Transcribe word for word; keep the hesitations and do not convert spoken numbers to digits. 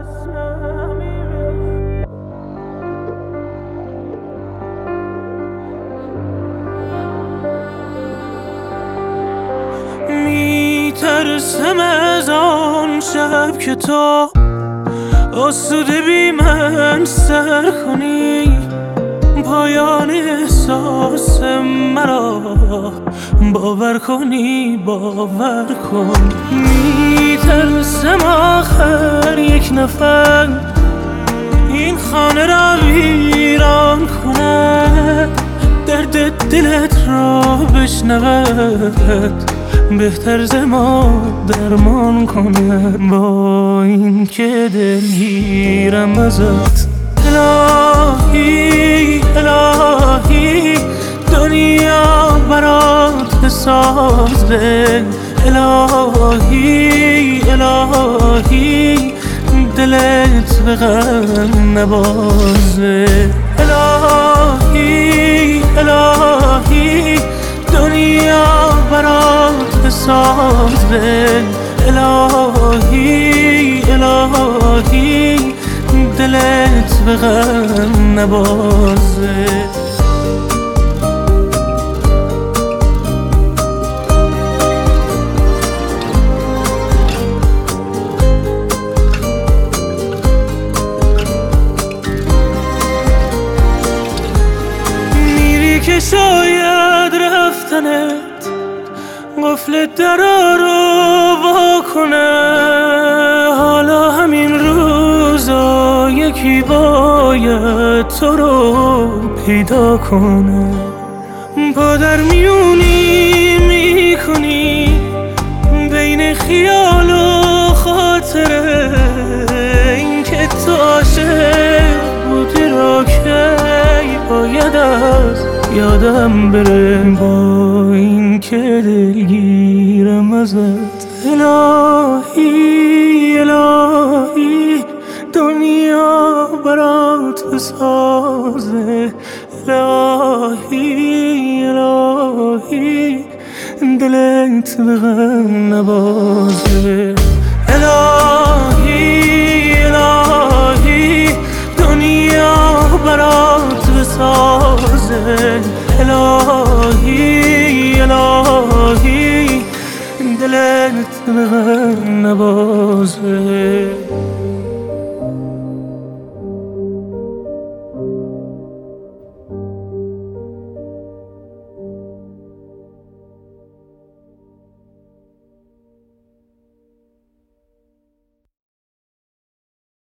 میترسم از آن شب که تو آسوده بی من سر کنی، پایان احساس مرا باور کنی، باور کن. میترسم آخر یک نفر این خانه را ویران کنه، درد دلت را بشنود، بهتر ز ما درمان کنه. با این که دلگیرم ازت الهی الهی، دنیا برات بسازه، الهی الهی دلت به غم نبازه، الهی الهی دنیا برات بسازه، الهی الهی دلت به غم نبازه. میری که شاید رفتنت قفل درا رو وا کنه، حالا همین روزا یکی باید تو رو پیدا کنه. پا در میونی میکنی بین خیال و خاطره، این که تو عاشق بودی را که باید از یادم بره. با این که دلگیرم ازت الهی الهی، دنیا برات بسازه، الهی الهی دلت به غم نبازه، الهی الهی دنیا برات بسازه، الهی الهی دلت به غم نبازه.